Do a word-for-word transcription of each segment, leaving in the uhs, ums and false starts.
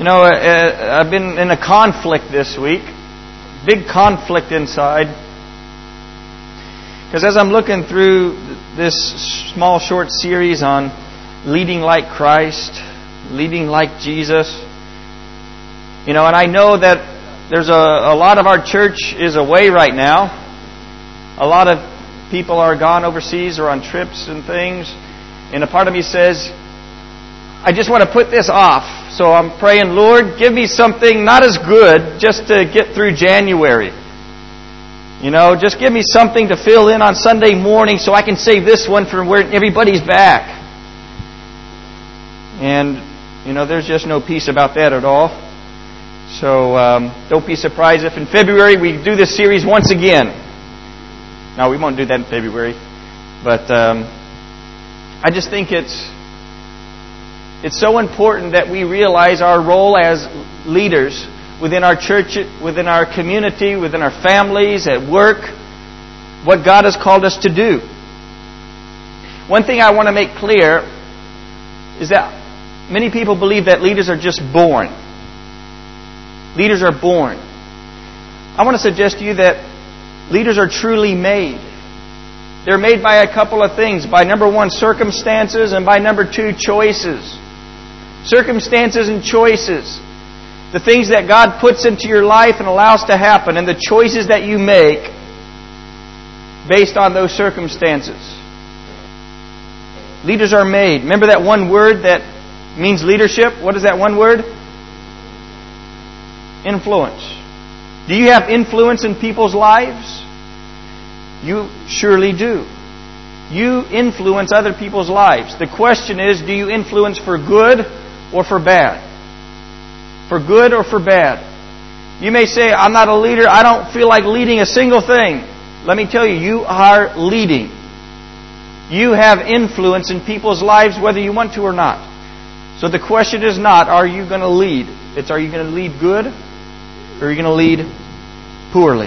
You know, uh, I've been in a conflict this week. Big conflict inside. Because as I'm looking through this small short series on leading like Christ, leading like Jesus, you know, and I know that there's a, a lot of our church is away right now. A lot of people are gone overseas or on trips and things. And a part of me says, I just want to put this off. So I'm praying, Lord, give me something not as good just to get through January. You know, just give me something to fill in on Sunday morning so I can save this one for when everybody's back. And, you know, there's just no peace about that at all. So um, don't be surprised if in February we do this series once again. No, we won't do that in February. But um, I just think it's it's so important that we realize our role as leaders within our church, within our community, within our families, at work, what God has called us to do. One thing I want to make clear is that many people believe that leaders are just born. Leaders are born. I want to suggest to you that leaders are truly made. They're made by a couple of things. By number one, circumstances, and by number two, choices. Circumstances and choices. The things that God puts into your life and allows to happen, and the choices that you make based on those circumstances. Leaders are made. Remember that one word that means leadership? What is that one word? Influence. Do you have influence in people's lives? You surely do. You influence other people's lives. The question is, do you influence for good or for bad? For good or for bad? You may say, I'm not a leader. I don't feel like leading a single thing. Let me tell you, you are leading. You have influence in people's lives whether you want to or not. So the question is not, are you going to lead? It's, are you going to lead good or are you going to lead poorly?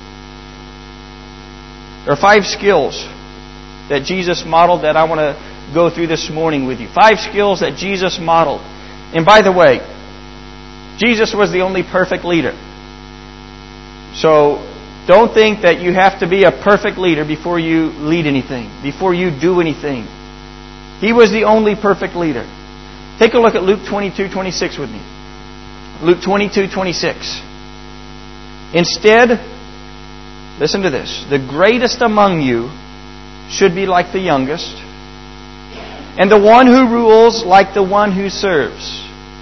There are five skills that Jesus modeled that I want to go through this morning with you. Five skills that Jesus modeled. And by the way, Jesus was the only perfect leader. So don't think that you have to be a perfect leader before you lead anything, before you do anything. He was the only perfect leader. Take a look at Luke twenty-two twenty-six with me. Luke twenty-two twenty-six. Instead, listen to this. The greatest among you should be like the youngest, and the one who rules like the one who serves.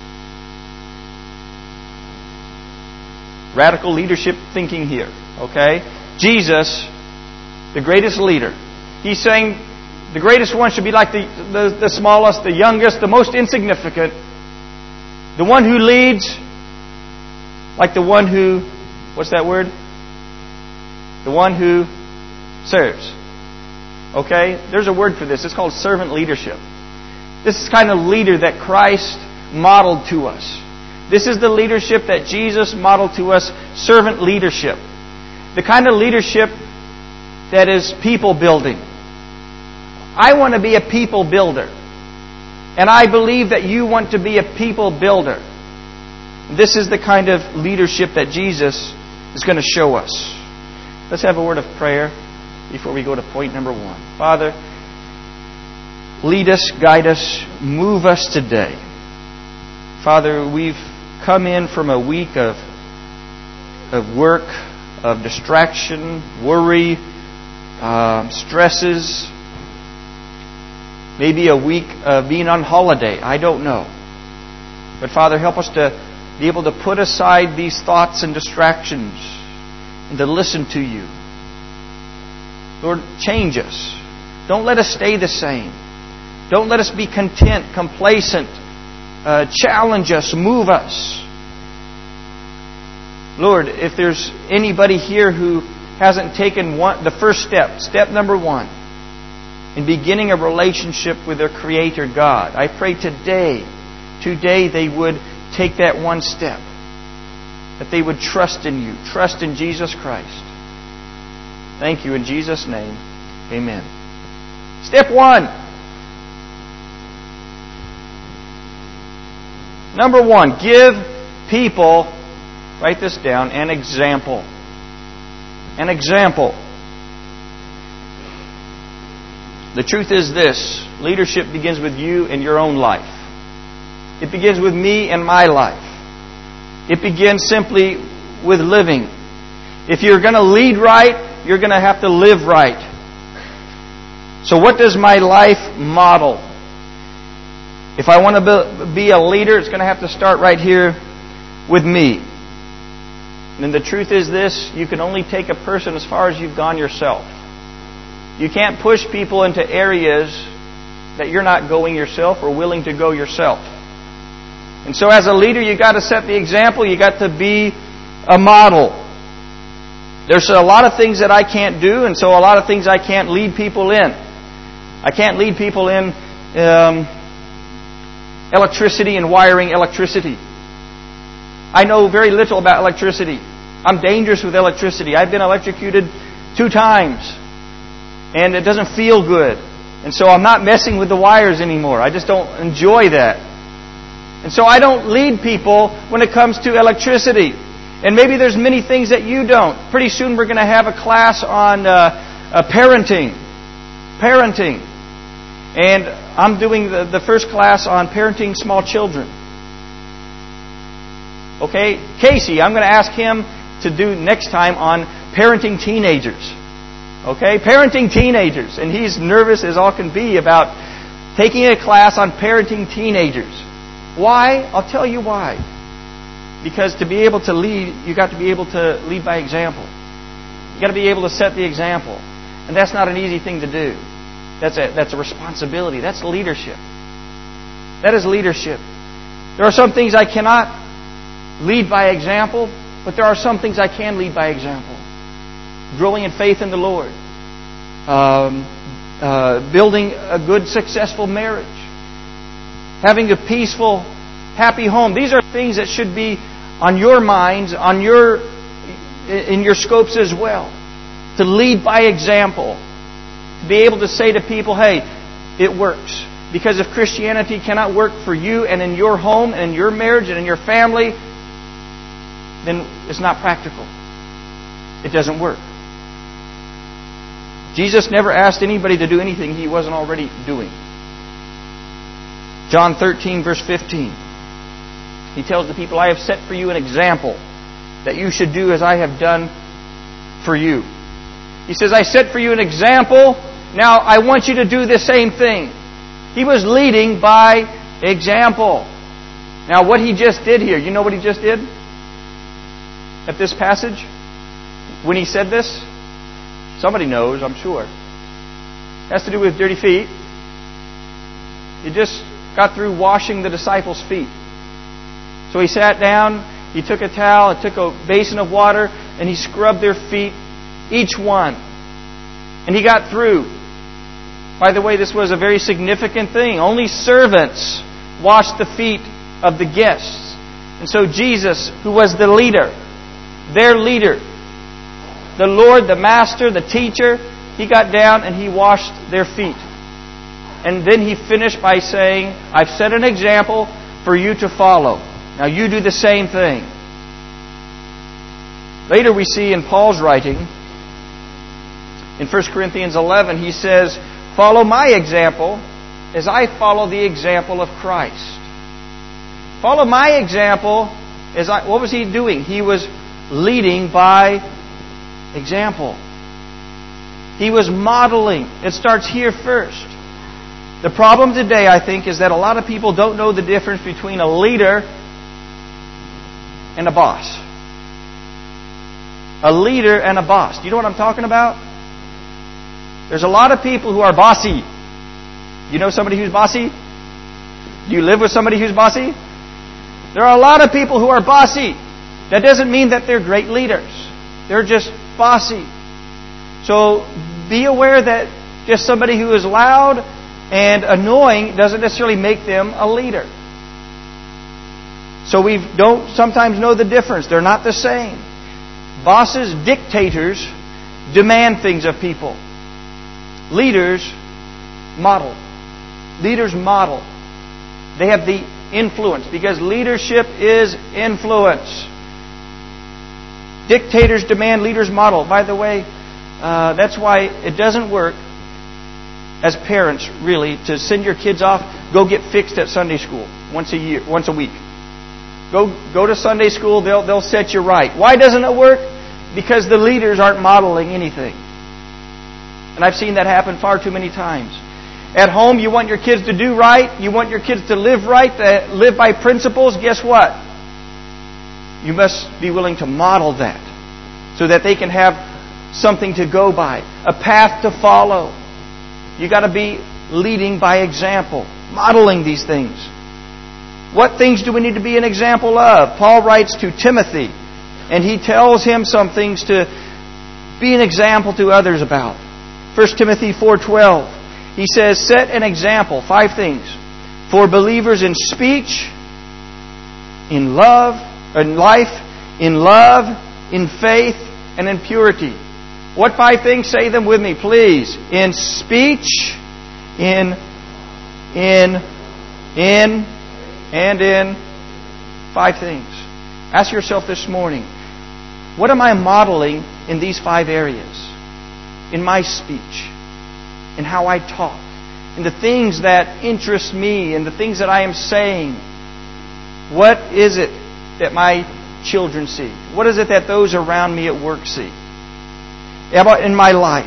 Radical leadership thinking here. Okay? Jesus, the greatest leader. He's saying the greatest one should be like the, the, the smallest, the youngest, the most insignificant. The one who leads like the one who, what's that word? The one who serves. Okay? There's a word for this. It's called servant leadership. This is the kind of leader that Christ modeled to us. This is the leadership that Jesus modeled to us, servant leadership. The kind of leadership that is people building. I want to be a people builder. And I believe that you want to be a people builder. This is the kind of leadership that Jesus is going to show us. Let's have a word of prayer before we go to point number one. Father, lead us, guide us, move us today. Father, we've come in from a week of of work, of distraction, worry, uh, stresses, maybe a week of being on holiday. I don't know. But Father, help us to be able to put aside these thoughts and distractions and to listen to You. Lord, change us. Don't let us stay the same. Don't let us be content, complacent. Uh, challenge us, move us. Lord, if there's anybody here who hasn't taken one, the first step, step number one, in beginning a relationship with their Creator God, I pray today, today they would take that one step. That they would trust in You, trust in Jesus Christ. Thank You in Jesus' name. Amen. Step one. Number one, give people, write this down, an example. An example. The truth is this: leadership begins with you in your own life. It begins with me and my life. It begins simply with living. If you're going to lead right, you're going to have to live right. So what does my life model? If I want to be a leader, it's going to have to start right here with me. And the truth is this: you can only take a person as far as you've gone yourself. You can't push people into areas that you're not going yourself or willing to go yourself. And so as a leader, you've got to set the example. You've got to be a model. There's a lot of things that I can't do, and so a lot of things I can't lead people in. I can't lead people in um, electricity and wiring electricity. I know very little about electricity. I'm dangerous with electricity. I've been electrocuted two times, and it doesn't feel good. And so I'm not messing with the wires anymore. I just don't enjoy that. And so I don't lead people when it comes to electricity. And maybe there's many things that you don't. Pretty soon we're going to have a class on uh, uh, parenting. Parenting. And I'm doing the, the first class on parenting small children. Okay? Casey, I'm going to ask him to do next time on parenting teenagers. Okay? Parenting teenagers. And he's nervous as all can be about taking a class on parenting teenagers. Why? I'll tell you why. Because to be able to lead, you've got to be able to lead by example. You've got to be able to set the example. And that's not an easy thing to do. That's a, that's a responsibility. That's leadership. That is leadership. There are some things I cannot lead by example, but there are some things I can lead by example. Growing in faith in the Lord. Um, uh, building a good, successful marriage. Having a peaceful, happy home. These are things that should be on your minds, on your, in your scopes as well. To lead by example. To be able to say to people, hey, it works. Because if Christianity cannot work for you and in your home and in your marriage and in your family, then it's not practical. It doesn't work. Jesus never asked anybody to do anything He wasn't already doing. John thirteen, verse fifteen. He tells the people, I have set for you an example that you should do as I have done for you. He says, I set for you an example. Now I want you to do the same thing. He was leading by example. Now what He just did here, you know what He just did? At this passage? When He said this? Somebody knows, I'm sure. It has to do with dirty feet. He just got through washing the disciples' feet. So He sat down, He took a towel, and took a basin of water, and He scrubbed their feet, each one. And He got through. By the way, this was a very significant thing. Only servants washed the feet of the guests. And so Jesus, who was the leader, their leader, the Lord, the Master, the teacher, He got down and He washed their feet. And then He finished by saying, I've set an example for you to follow. Now you do the same thing. Later we see in Paul's writing, in First Corinthians eleven, he says, follow my example as I follow the example of Christ. Follow my example as I... What was He doing? He was leading by example. He was modeling. It starts here first. The problem today, I think, is that a lot of people don't know the difference between a leader and a boss. A leader and a boss. Do you know what I'm talking about? There's a lot of people who are bossy. You know somebody who's bossy? Do you live with somebody who's bossy? There are a lot of people who are bossy. That doesn't mean that they're great leaders. They're just bossy. So be aware that just somebody who is loud and annoying doesn't necessarily make them a leader. So we don't sometimes know the difference. They're not the same. Bosses, dictators, demand things of people. Leaders model. Leaders model. They have the influence, because leadership is influence. Dictators demand, leaders model. By the way, uh, that's why it doesn't work as parents, really, to send your kids off, go get fixed at Sunday school once a year, once a week. Go go to Sunday school, they'll they'll set you right. Why doesn't it work? Because the leaders aren't modeling anything. And I've seen that happen far too many times. At home, you want your kids to do right, you want your kids to live right, to live by principles. Guess what? You must be willing to model that so that they can have something to go by, a path to follow. You got to be leading by example, modeling these things. What things do we need to be an example of? Paul writes to Timothy, and he tells him some things to be an example to others about. First Timothy four twelve. He says, set an example, five things, for believers in speech, in love, in life, in love, in faith, and in purity. What five things? Say them with me, please. In speech, in, in, in, and in. Five things. Ask yourself this morning, what am I modeling in these five areas? In my speech, in how I talk, in the things that interest me, in the things that I am saying. What is it that my children see? What is it that those around me at work see? How about in my life?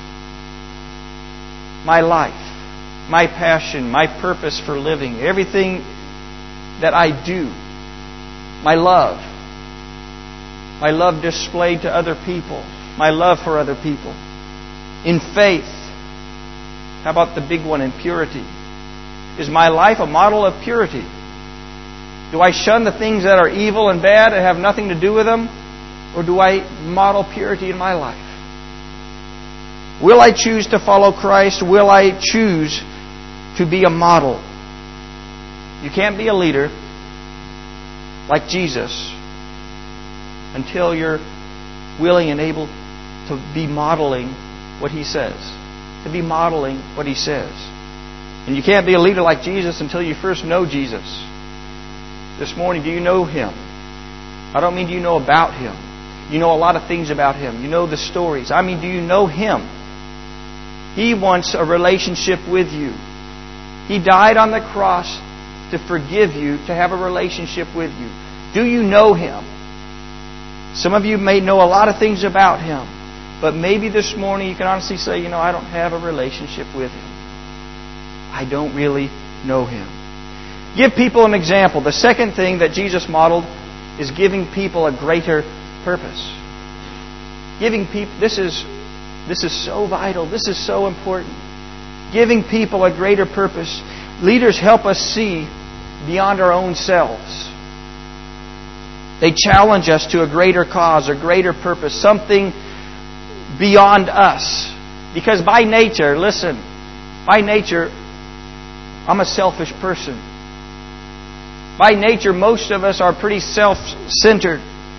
My life, my passion, my purpose for living, everything that I do, my love, my love displayed to other people, my love for other people. In faith, how about the big one, in purity? Is my life a model of purity? Do I shun the things that are evil and bad and have nothing to do with them? Or do I model purity in my life? Will I choose to follow Christ? Will I choose to be a model? You can't be a leader like Jesus until you're willing and able to be modeling what He says. To be modeling what He says. And you can't be a leader like Jesus until you first know Jesus. This morning, do you know Him? I don't mean do you know about Him. You know a lot of things about Him. You know the stories. I mean, do you know Him? He wants a relationship with you. He died on the cross to forgive you, to have a relationship with you. Do you know Him? Some of you may know a lot of things about Him, but maybe this morning you can honestly say, you know, I don't have a relationship with Him. I don't really know Him. Give people an example. The second thing that Jesus modeled is giving people a greater purpose. Giving people, this is this is so vital. This is so important. Giving people a greater purpose. Leaders help us see beyond our own selves. They challenge us to a greater cause, a greater purpose, something beyond us. Because by nature, listen, by nature, I'm a selfish person. By nature, most of us are pretty self-centered.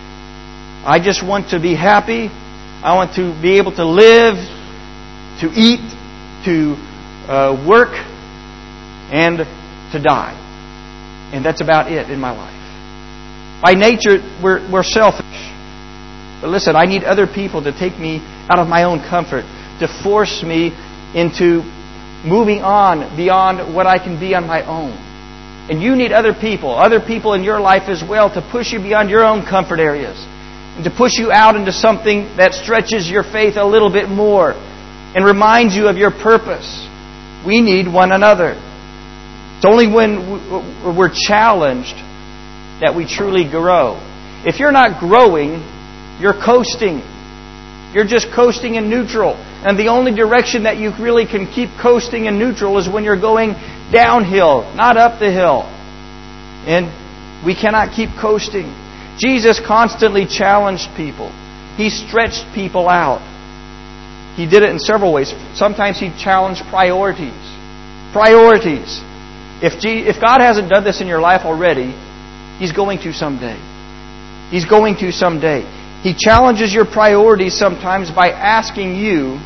I just want to be happy. I want to be able to live, to eat, to uh, work, and to die. And that's about it in my life. By nature, we're, we're selfish. But listen, I need other people to take me out of my own comfort, to force me into moving on beyond what I can be on my own. And you need other people, other people in your life as well, to push you beyond your own comfort areas. And to push you out into something that stretches your faith a little bit more and reminds you of your purpose. We need one another. It's only when we're challenged that we truly grow. If you're not growing, you're coasting. You're just coasting in neutral. And the only direction that you really can keep coasting in neutral is when you're going downhill, not up the hill. And we cannot keep coasting. Jesus constantly challenged people. He stretched people out. He did it in several ways. Sometimes He challenged priorities. Priorities. If G- if God hasn't done this in your life already, He's going to someday. He's going to someday. He challenges your priorities sometimes by asking you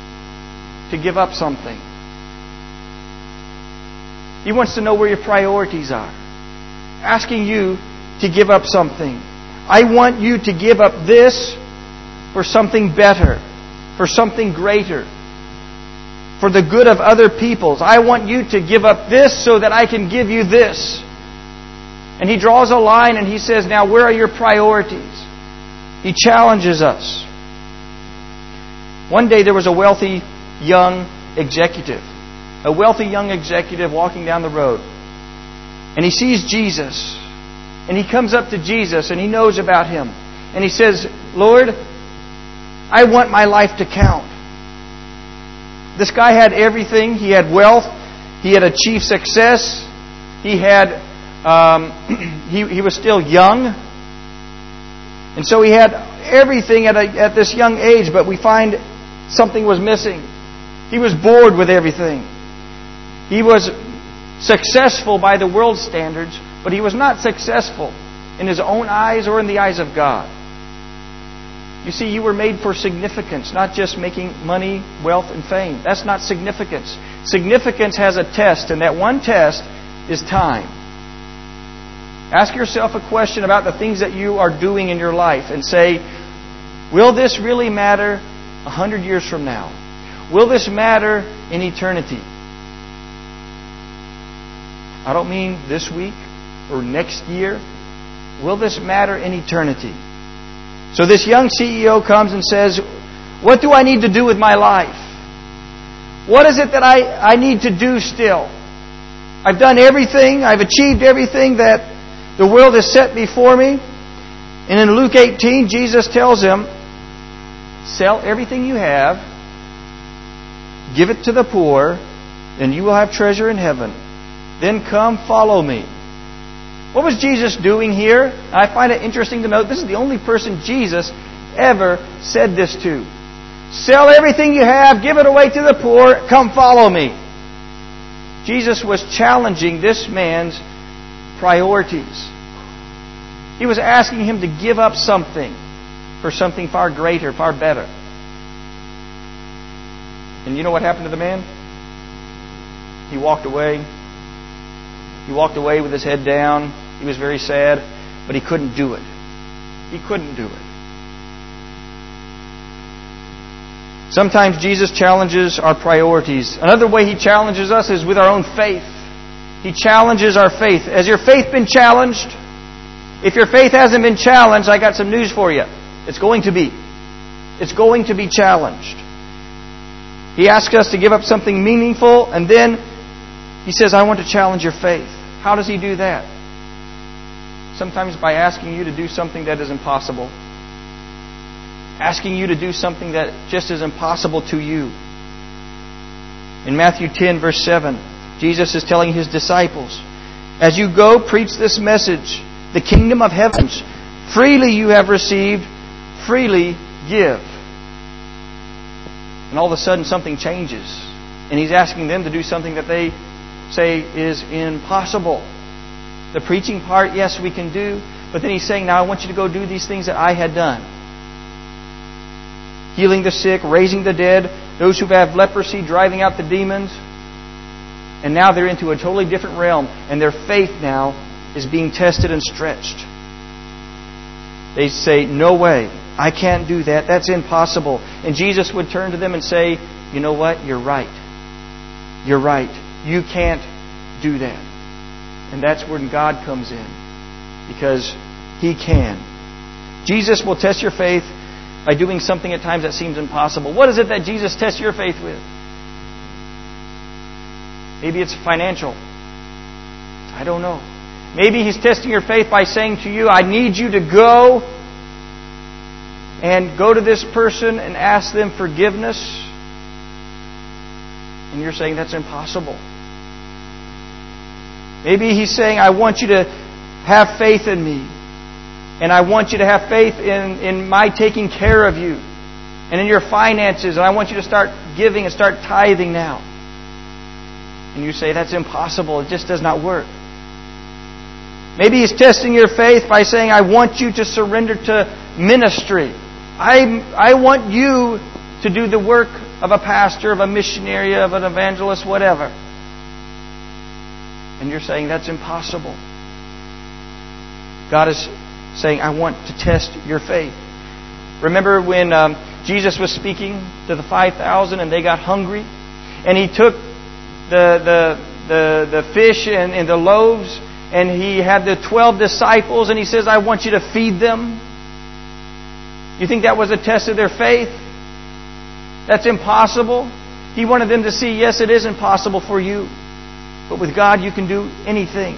to give up something. He wants to know where your priorities are. asking you to give up something. I want you to give up this for something better, for something greater, for the good of other peoples. I want you to give up this so that I can give you this. And He draws a line and He says, now where are your priorities? He challenges us. One day there was a wealthy young executive. A wealthy young executive walking down the road. And he sees Jesus. And he comes up to Jesus and he knows about Him. And he says, Lord, I want my life to count. This guy had everything. He had wealth. He had achieved success. He had, um, he, he was still young. And so he had everything at, a, at this young age, but we find something was missing. He was bored with everything. He was successful by the world's standards, but he was not successful in his own eyes or in the eyes of God. You see, you were made for significance, not just making money, wealth, and fame. That's not significance. Significance has a test, and that one test is time. Ask yourself a question about the things that you are doing in your life and say, will this really matter a hundred years from now? Will this matter in eternity? I don't mean this week or next year. Will this matter in eternity? So this young C E O comes and says, what do I need to do with my life? What is it that I, I need to do still? I've done everything. I've achieved everything that the world has set before me. And in Luke eighteen, Jesus tells him, sell everything you have, give it to the poor, and you will have treasure in heaven. Then come, follow me. What was Jesus doing here? I find it interesting to note this is the only person Jesus ever said this to. Sell everything you have, give it away to the poor, come follow me. Jesus was challenging this man's priorities. He was asking him to give up something for something far greater, far better. And you know what happened to the man? He walked away. He walked away with his head down. He was very sad, but he couldn't do it. He couldn't do it. Sometimes Jesus challenges our priorities. Another way He challenges us is with our own faith. He challenges our faith. Has your faith been challenged? If your faith hasn't been challenged, I got some news for you. It's going to be. It's going to be challenged. He asks us to give up something meaningful, and then He says, I want to challenge your faith. How does He do that? Sometimes by asking you to do something that is impossible. Asking you to do something that just is impossible to you. In Matthew ten, verse seven, Jesus is telling His disciples, as you go, preach this message. The kingdom of heavens, freely you have received, freely give. And all of a sudden something changes. And He's asking them to do something that they say is impossible. The preaching part, yes, we can do. But then He's saying, now I want you to go do these things that I had done. Healing the sick, raising the dead, those who have leprosy, driving out the demons. And now they're into a totally different realm. And their faith now is being tested and stretched. They say, no way. I can't do that. That's impossible. And Jesus would turn to them and say, you know what? You're right. You're right. You can't do that. And that's when God comes in. Because He can. Jesus will test your faith by doing something at times that seems impossible. What is it that Jesus tests your faith with? Maybe it's financial. I don't know. Maybe He's testing your faith by saying to you, I need you to go and go to this person and ask them forgiveness. And you're saying that's impossible. Maybe He's saying, I want you to have faith in me. And I want you to have faith in, in my taking care of you. And in your finances. And I want you to start giving and start tithing now. And you say, that's impossible. It just does not work. Maybe He's testing your faith by saying, I want you to surrender to ministry. I, I want you to do the work of a pastor, of a missionary, of an evangelist, whatever. And you're saying, that's impossible. God is saying, I want to test your faith. Remember when um, Jesus was speaking to the five thousand and they got hungry? And He took the the the, the fish and, and the loaves, and He had the twelve disciples, and He says, I want you to feed them. You think that was a test of their faith? That's impossible. He wanted them to see, yes, it is impossible for you. But with God, you can do anything.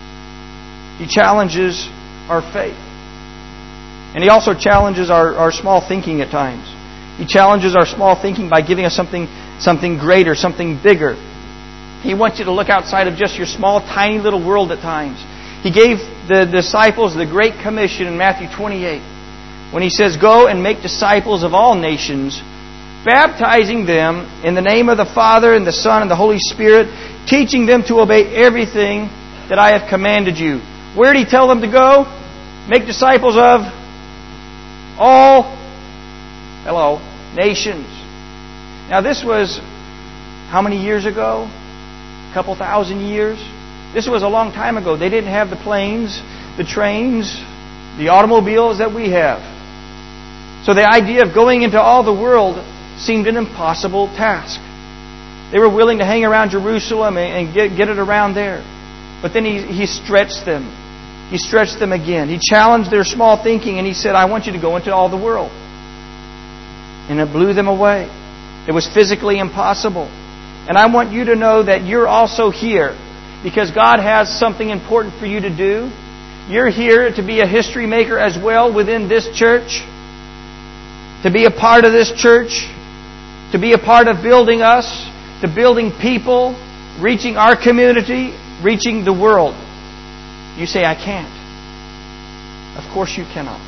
He challenges our faith. And He also challenges our, our small thinking at times. He challenges our small thinking by giving us something, something greater, something bigger. He wants you to look outside of just your small, tiny little world at times. He gave the disciples the Great Commission in Matthew twenty-eight, when He says, go and make disciples of all nations, baptizing them in the name of the Father and the Son and the Holy Spirit, teaching them to obey everything that I have commanded you. Where did He tell them to go? Make disciples of all, hello, nations. Now this was how many years ago? A couple thousand years? This was a long time ago. They didn't have the planes, the trains, the automobiles that we have. So the idea of going into all the world seemed an impossible task. They were willing to hang around Jerusalem and get, get it around there. But then he, he stretched them. He stretched them again. He challenged their small thinking, and He said, I want you to go into all the world. And it blew them away. It was physically impossible. And I want you to know that you're also here because God has something important for you to do. You're here to be a history maker as well within this church. To be a part of this church. To be a part of building us. To building people. Reaching our community. Reaching the world. You say, I can't. Of course you cannot.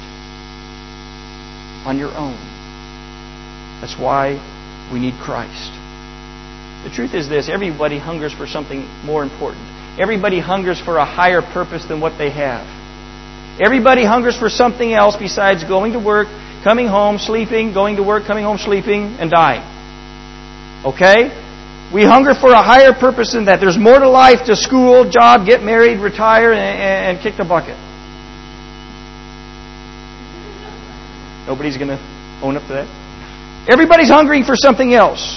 On your own. That's why we need Christ. The truth is this, everybody hungers for something more important. Everybody hungers for a higher purpose than what they have. Everybody hungers for something else besides going to work, coming home, sleeping, going to work, coming home, sleeping, and dying. Okay? We hunger for a higher purpose than that. There's more to life, to school, job, get married, retire, and, and kick the bucket. Nobody's going to own up to that. Everybody's hungering for something else.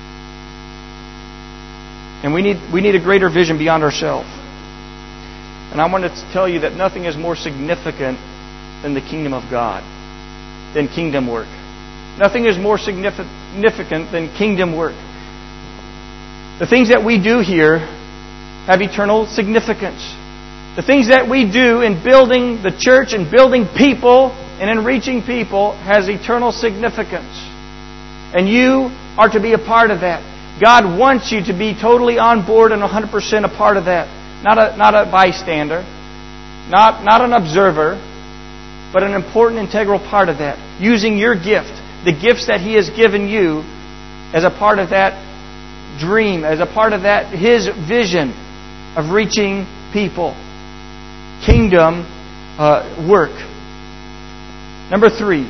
And we need we need a greater vision beyond ourselves. And I want to tell you that nothing is more significant than the kingdom of God, than kingdom work. Nothing is more significant than kingdom work. The things that we do here have eternal significance. The things that we do in building the church and building people and in reaching people has eternal significance. And you are to be a part of that. God wants you to be totally on board and one hundred percent a part of that. Not a, not a bystander. Not, not an observer. But an important integral part of that. Using your gift. The gifts that He has given you as a part of that dream. As a part of that, His vision of reaching people. Kingdom uh, work. Number three.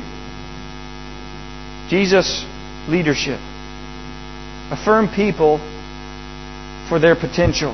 Jesus' leadership. Affirm people for their potential.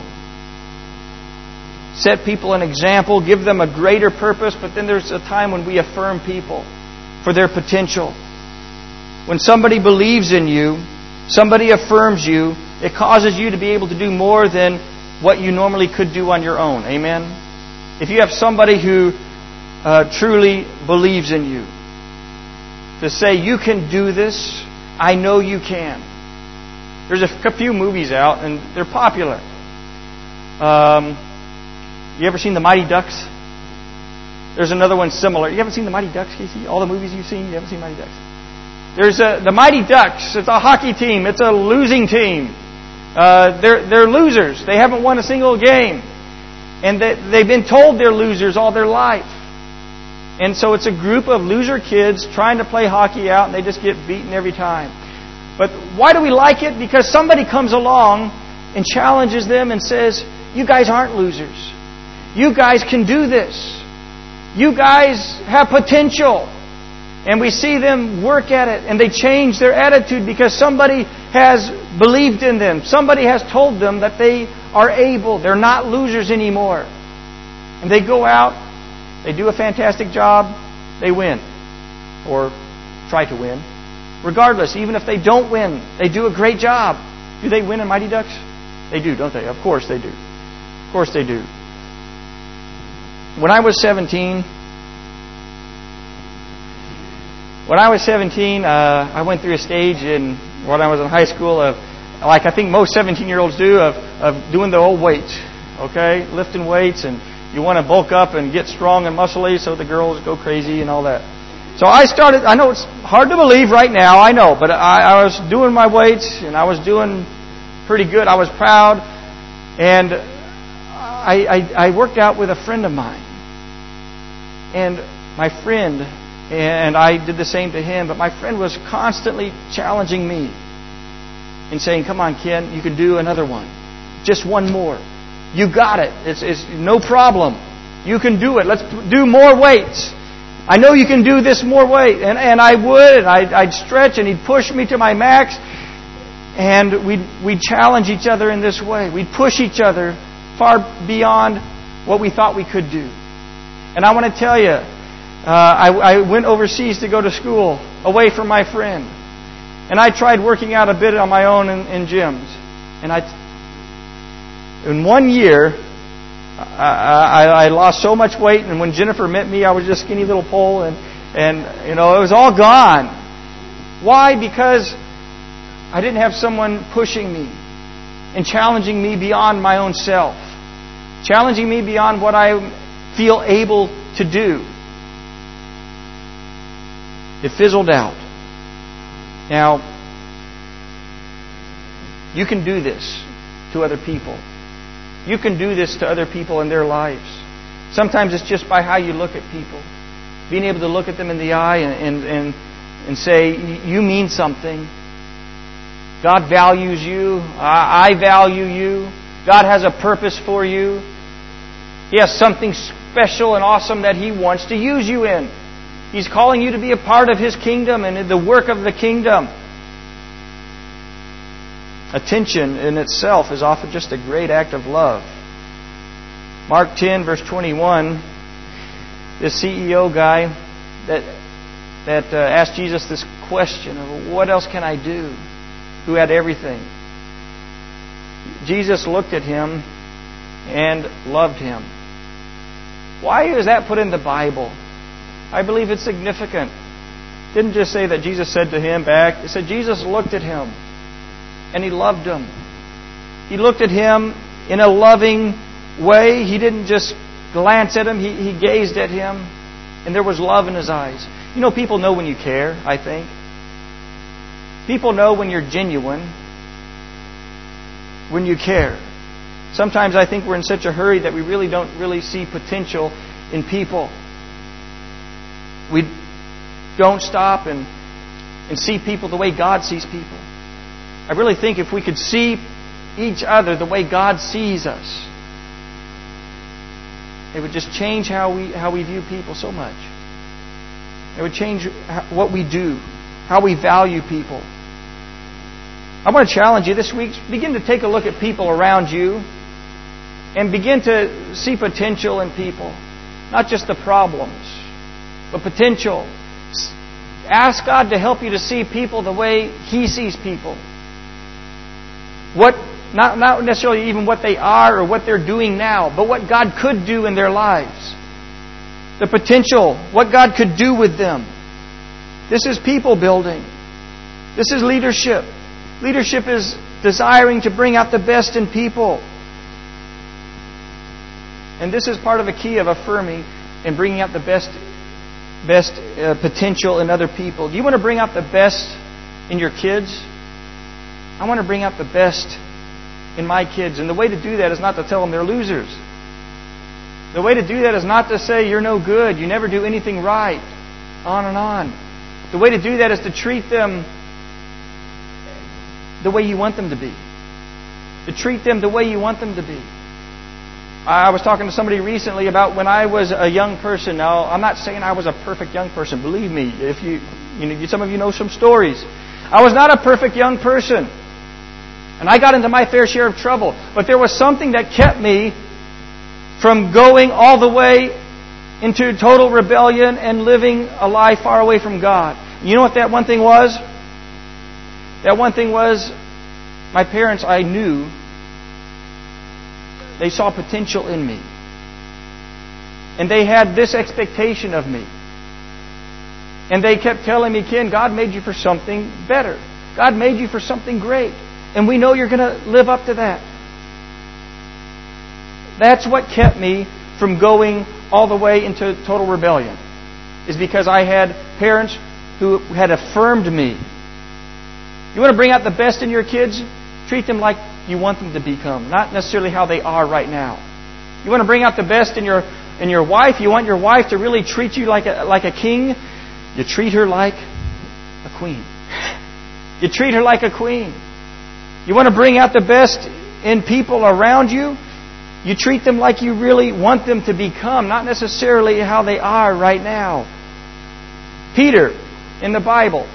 Set people an example. Give them a greater purpose. But then there's a time when we affirm people for their potential. When somebody believes in you, somebody affirms you, it causes you to be able to do more than what you normally could do on your own. Amen? If you have somebody who uh, truly believes in you, to say, you can do this, I know you can. There's a few movies out, and they're popular. Um, you ever seen The Mighty Ducks? There's another one similar. You haven't seen The Mighty Ducks, Casey? All the movies you've seen, you haven't seen Mighty Ducks? There's a, the Mighty Ducks. It's a hockey team. It's a losing team. Uh, they're they're losers. They haven't won a single game, and they, they've been told they're losers all their life. And so it's a group of loser kids trying to play hockey out, and they just get beaten every time. But why do we like it? Because somebody comes along and challenges them and says, you guys aren't losers. You guys can do this. You guys have potential. And we see them work at it and they change their attitude because somebody has believed in them. Somebody has told them that they are able. They're not losers anymore. And they go out They do a fantastic job, they win. Or try to win. Regardless, even if they don't win, they do a great job. Do they win in Mighty Ducks? They do, don't they? Of course they do. Of course they do. When I was seventeen, when I was seventeen, uh, I went through a stage in when I was in high school of, like I think most seventeen-year-olds do, of, of doing the old weights. Okay? Lifting weights, and you want to bulk up and get strong and muscly so the girls go crazy and all that. So I started, I know it's hard to believe right now, I know, but I, I was doing my weights, and I was doing pretty good. I was proud, and I, I, I worked out with a friend of mine. And my friend, and I did the same to him, but my friend was constantly challenging me and saying, come on, Ken, you can do another one. Just one more. You got it. It's, it's no problem. You can do it. Let's do more weights. I know you can do this more weight. And, and I would, and I'd, I'd stretch, and he'd push me to my max. And we'd, we'd challenge each other in this way. We'd push each other far beyond what we thought we could do. And I want to tell you, uh, I, I went overseas to go to school, away from my friend. And I tried working out a bit on my own in, in gyms. And I, in one year, I, I, I lost so much weight, and when Jennifer met me, I was just a skinny little pole, and, and you know, it was all gone. Why? Because I didn't have someone pushing me and challenging me beyond my own self, challenging me beyond what I feel able to do. It fizzled out. Now, you can do this to other people. You can do this to other people in their lives. Sometimes it's just by how you look at people. Being able to look at them in the eye and, and, and, and say, you mean something. God values you. I, I value you. God has a purpose for you. He has something special and awesome that He wants to use you in. He's calling you to be a part of His kingdom and the work of the kingdom. Attention in itself is often just a great act of love. Mark ten, verse twenty-one, this C E O guy that that uh, asked Jesus this question of, what else can I do? Who had everything. Jesus looked at him and loved him. Why is that put in the Bible? I believe it's significant. It didn't just say that Jesus said to him back. It said Jesus looked at him and He loved him. He looked at him in a loving way. He didn't just glance at him. He, he gazed at him, and there was love in His eyes. You know, people know when you care, I think. People know when you're genuine, when you care. Sometimes I think we're in such a hurry that we really don't really see potential in people. We don't stop and, and see people the way God sees people. I really think if we could see each other the way God sees us, it would just change how we how we view people so much. It would change what we do, how we value people. I want to challenge you this week. Begin to take a look at people around you and begin to see potential in people. Not just the problems, but potential. Ask God to help you to see people the way He sees people. What, not, not necessarily even what they are or what they're doing now, but what God could do in their lives. The potential, what God could do with them. This is people building. This is leadership. Leadership is desiring to bring out the best in people. And this is part of the key of affirming and bringing out the best, best uh, potential in other people. Do you want to bring out the best in your kids? I want to bring out the best in my kids. And the way to do that is not to tell them they're losers. The way to do that is not to say you're no good, you never do anything right, on and on. The way to do that is to treat them the way you want them to be. To treat them the way you want them to be. I was talking to somebody recently about when I was a young person. Now, I'm not saying I was a perfect young person. Believe me, if you, you know, some of you know some stories. I was not a perfect young person. And I got into my fair share of trouble. But there was something that kept me from going all the way into total rebellion and living a life far away from God. You know what that one thing was? That one thing was, my parents, I knew, they saw potential in me. And they had this expectation of me. And they kept telling me, Ken, God made you for something better. God made you for something great. And we know you're going to live up to that. That's what kept me from going all the way into total rebellion. Is because I had parents who had affirmed me. You want to bring out the best in your kids? Treat them like you want them to become, not necessarily how they are right now. You want to bring out the best in your in your wife? You want your wife to really treat you like a like a king? You treat her like a queen. You treat her like a queen. You want to bring out the best in people around you? You treat them like you really want them to become, not necessarily how they are right now. Peter, in the Bible,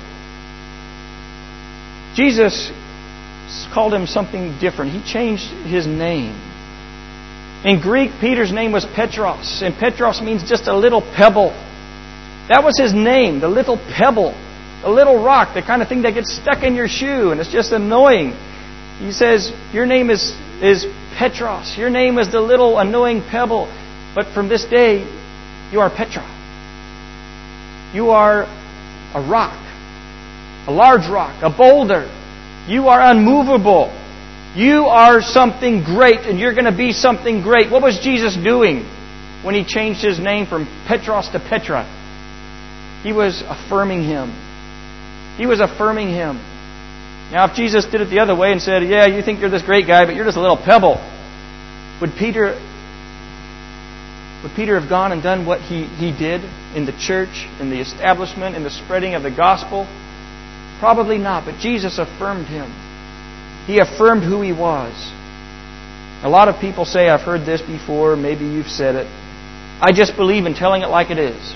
Jesus called him something different. He changed his name. In Greek, Peter's name was Petros, and Petros means just a little pebble. That was his name, the little pebble, the little rock, the kind of thing that gets stuck in your shoe, and it's just annoying. He says, your name is, is Petros. Your name is the little annoying pebble. But from this day, you are Petra. You are a rock, a large rock, a boulder. You are unmovable. You are something great, and you're going to be something great. What was Jesus doing when He changed His name from Petros to Petra? He was affirming Him. He was affirming Him. Now, if Jesus did it the other way and said, yeah, you think you're this great guy, but you're just a little pebble, would Peter would Peter have gone and done what he, he did in the church, in the establishment, in the spreading of the gospel? Probably not, but Jesus affirmed him. He affirmed who he was. A lot of people say, I've heard this before, maybe you've said it. I just believe in telling it like it is.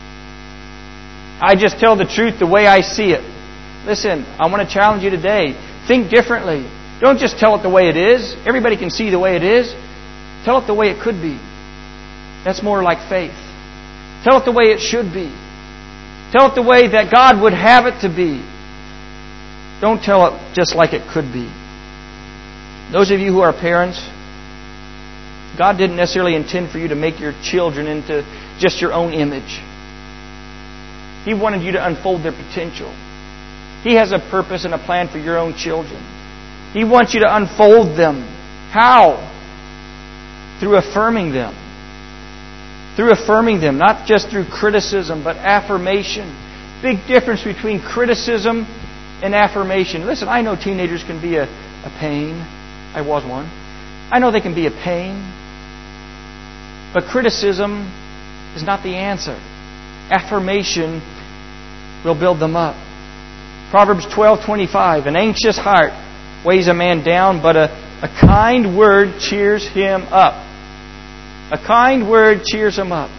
I just tell the truth the way I see it. Listen, I want to challenge you today. Think differently. Don't just tell it the way it is. Everybody can see the way it is. Tell it the way it could be. That's more like faith. Tell it the way it should be. Tell it the way that God would have it to be. Don't tell it just like it could be. Those of you who are parents, God didn't necessarily intend for you to make your children into just your own image. He wanted you to unfold their potential. He has a purpose and a plan for your own children. He wants you to unfold them. How? Through affirming them. Through affirming them, not just through criticism, but affirmation. Big difference between criticism and affirmation. Listen, I know teenagers can be a, a pain. I was one. I know they can be a pain. But criticism is not the answer. Affirmation will build them up. Proverbs twelve twenty-five. An anxious heart weighs a man down, but a, a kind word cheers him up. A kind word cheers him up.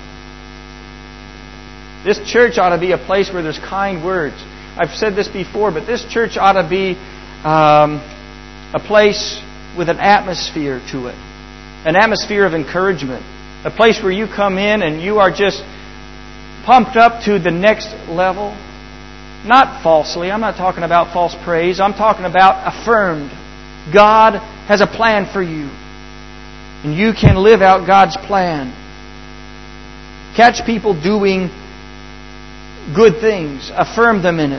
This church ought to be a place where there's kind words. I've said this before, but this church ought to be um, a place with an atmosphere to it. An atmosphere of encouragement. A place where you come in and you are just pumped up to the next level. Not falsely. I'm not talking about false praise. I'm talking about affirmed. God has a plan for you. And you can live out God's plan. Catch people doing good things. Affirm them in it.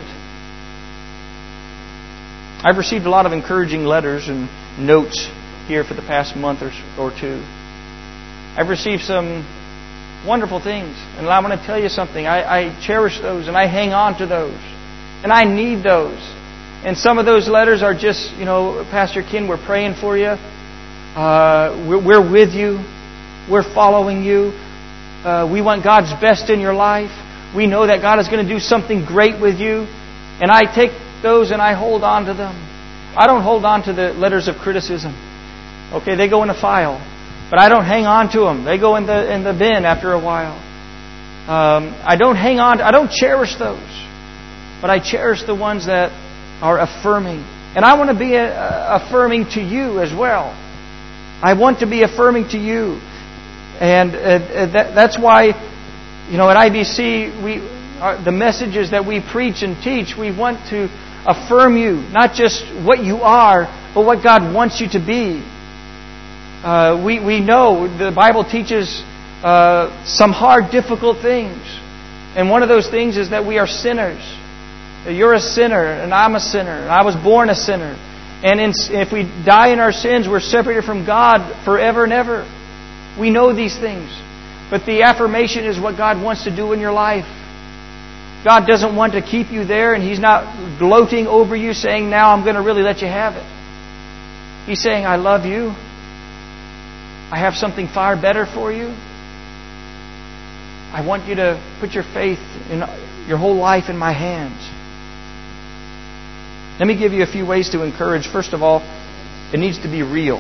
I've received a lot of encouraging letters and notes here for the past month or, or two. I've received some wonderful things. And I want to tell you something. I, I cherish those and I hang on to those. And I need those. And some of those letters are just, you know, Pastor Ken, we're praying for you. Uh, we're, we're with you. We're following you. Uh, we want God's best in your life. We know that God is going to do something great with you. And I take those and I hold on to them. I don't hold on to the letters of criticism. Okay, they go in a file. But I don't hang on to them. They go in the in the bin after a while. Um, I don't hang on to, I don't cherish those. But I cherish the ones that are affirming. And I want to be a, a, affirming to you as well. I want to be affirming to you. And uh, that, that's why You know, at I B C, we are, the messages that we preach and teach, we want to affirm you, not just what you are, but what God wants you to be. Uh, we, we know the Bible teaches uh, some hard, difficult things. And one of those things is that we are sinners. You're a sinner, and I'm a sinner, and I was born a sinner. And in, if we die in our sins, we're separated from God forever and ever. We know these things. But the affirmation is what God wants to do in your life. God doesn't want to keep you there, and He's not gloating over you saying, now I'm going to really let you have it. He's saying, I love you. I have something far better for you. I want you to put your faith in your whole life in my hands. Let me give you a few ways to encourage. First of all, it needs to be real.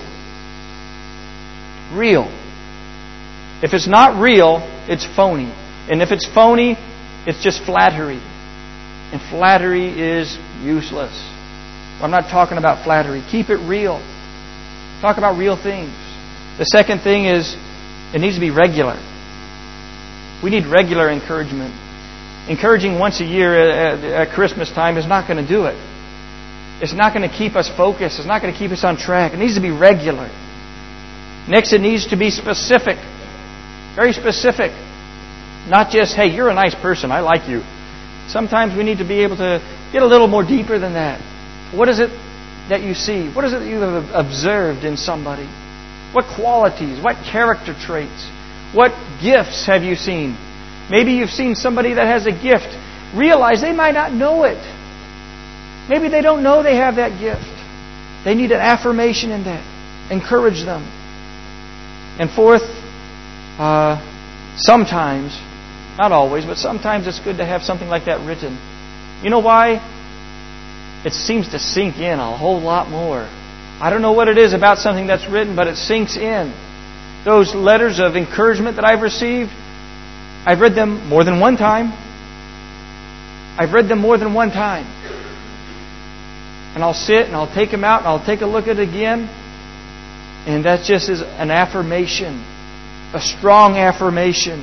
Real. If it's not real, it's phony. And if it's phony, it's just flattery. And flattery is useless. I'm not talking about flattery. Keep it real. Talk about real things. The second thing is, it needs to be regular. We need regular encouragement. Encouraging once a year at, at Christmas time is not going to do it. It's not going to keep us focused. It's not going to keep us on track. It needs to be regular. Next, it needs to be specific. Very specific. Not just, hey, you're a nice person. I like you. Sometimes we need to be able to get a little more deeper than that. What is it that you see? What is it that you have observed in somebody? What qualities? What character traits? What gifts have you seen? Maybe you've seen somebody that has a gift. Realize they might not know it. Maybe they don't know they have that gift. They need an affirmation in that. Encourage them. And fourth, uh, sometimes, not always, but sometimes it's good to have something like that written. You know why? It seems to sink in a whole lot more. I don't know what it is about something that's written, but it sinks in. Those letters of encouragement that I've received, I've read them more than one time. I've read them more than one time. And I'll sit and I'll take them out and I'll take a look at it again. And that just is an affirmation. A strong affirmation.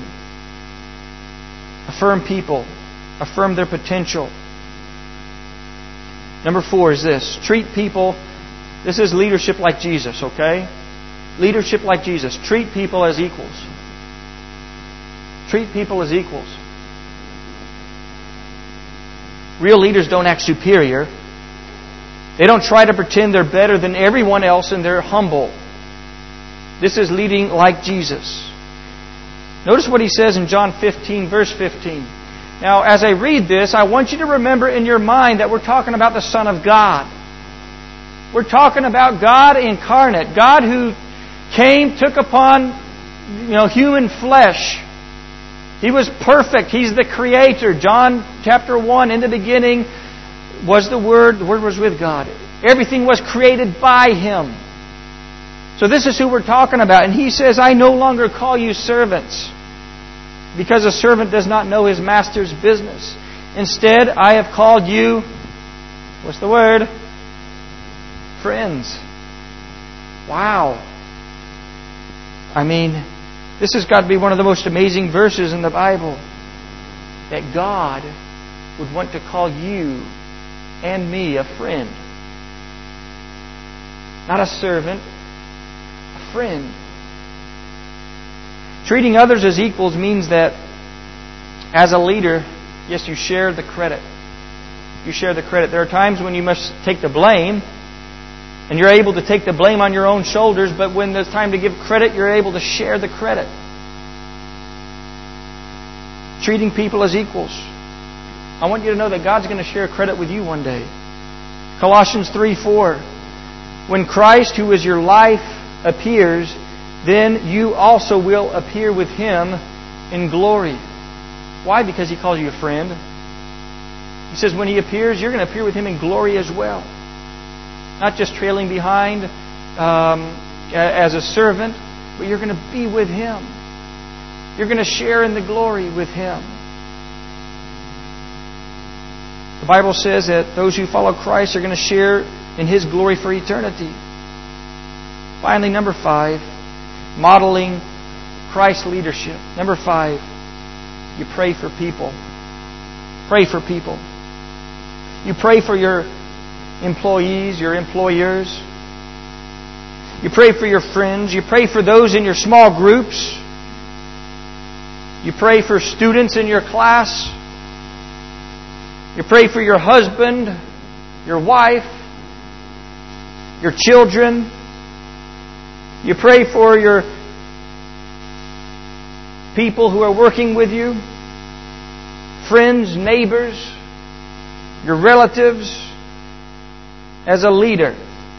Affirm people. Affirm their potential. Number four is this. Treat people. This is leadership like Jesus, okay? Leadership like Jesus. Treat people as equals. Treat people as equals. Real leaders don't act superior. They don't try to pretend they're better than everyone else, and they're humble. This is leading like Jesus. Notice what He says in John fifteen, verse fifteen. Now, as I read this, I want you to remember in your mind that we're talking about the Son of God. We're talking about God incarnate. God who came, took upon, you know, human flesh. He was perfect. He's the Creator. John chapter one, in the beginning was the Word. The Word was with God. Everything was created by Him. So this is who we're talking about. And He says, I no longer call you servants, because a servant does not know his master's business. Instead, I have called you, what's the word? Friends. Wow. I mean, this has got to be one of the most amazing verses in the Bible. That God would want to call you and me a friend. Not a servant, a friend. Treating others as equals means that as a leader, yes, you share the credit. You share the credit. There are times when you must take the blame, and you're able to take the blame on your own shoulders, but when there's time to give credit, you're able to share the credit. Treating people as equals. I want you to know that God's going to share credit with you one day. Colossians three four. When Christ, who is your life, appears, then you also will appear with Him in glory. Why? Because He calls you a friend. He says when He appears, you're going to appear with Him in glory as well. Not just trailing behind um, as a servant, but you're going to be with Him. You're going to share in the glory with Him. The Bible says that those who follow Christ are going to share in His glory for eternity. Finally, number five, modeling Christ's leadership. Number five, You pray for people. Pray for people. You pray for your employees, your employers. You pray for your friends. You pray for those in your small groups. You pray for students in your class. You pray for your husband, your wife, your children. You pray for your people who are working with you, friends, neighbors, your relatives, as a leader.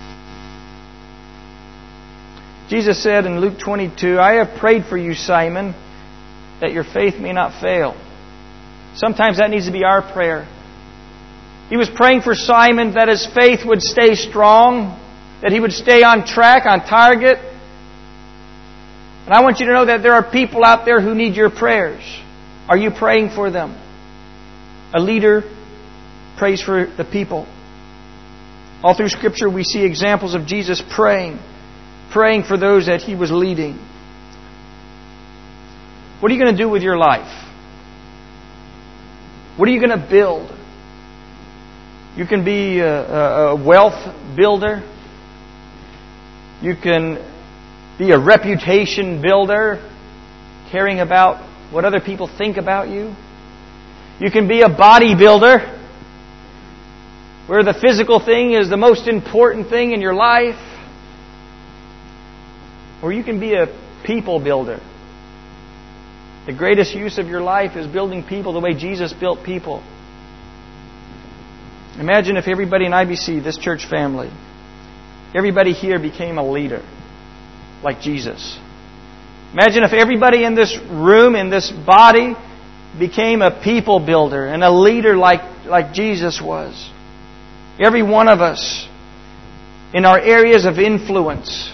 Jesus said in Luke twenty-two, I have prayed for you, Simon, that your faith may not fail. Sometimes that needs to be our prayer. He was praying for Simon that his faith would stay strong, that he would stay on track, on target. And I want you to know that there are people out there who need your prayers. Are you praying for them? A leader prays for the people. All through Scripture we see examples of Jesus praying, praying for those that He was leading. What are you going to do with your life? What are you going to build? You can be a, a wealth builder. You can be a reputation builder, caring about what other people think about you. You can be a bodybuilder, where the physical thing is the most important thing in your life. Or you can be a people builder. The greatest use of your life is building people the way Jesus built people. Imagine if everybody in I B C, this church family, everybody here became a leader like Jesus. Imagine if everybody in this room, in this body, became a people builder and a leader like, like Jesus was. Every one of us in our areas of influence,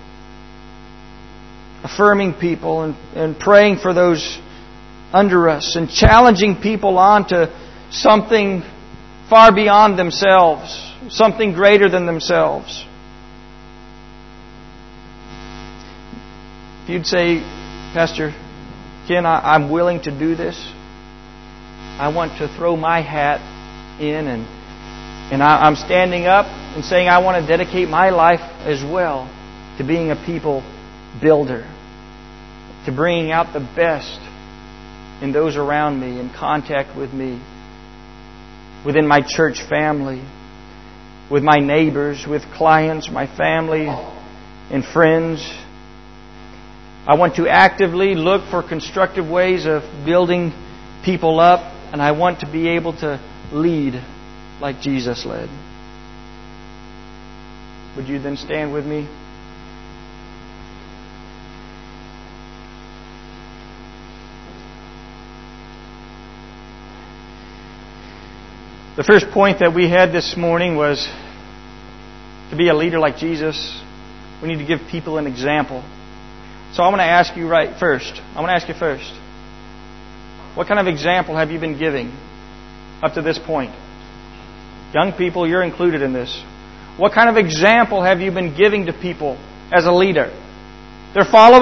affirming people and, and praying for those under us and challenging people on to something far beyond themselves, something greater than themselves. If you'd say, Pastor Ken, I, I'm willing to do this. I want to throw my hat in and and I, I'm standing up and saying I want to dedicate my life as well to being a people builder, to bringing out the best in those around me, in contact with me, within my church family, with my neighbors, with clients, my family, and friends. I want to actively look for constructive ways of building people up, and I want to be able to lead like Jesus led. Would you then stand with me? The first point that we had this morning was to be a leader like Jesus, we need to give people an example. So I want to ask you right first. I want to ask you first. What kind of example have you been giving up to this point? Young people, you're included in this. What kind of example have you been giving to people as a leader? They're following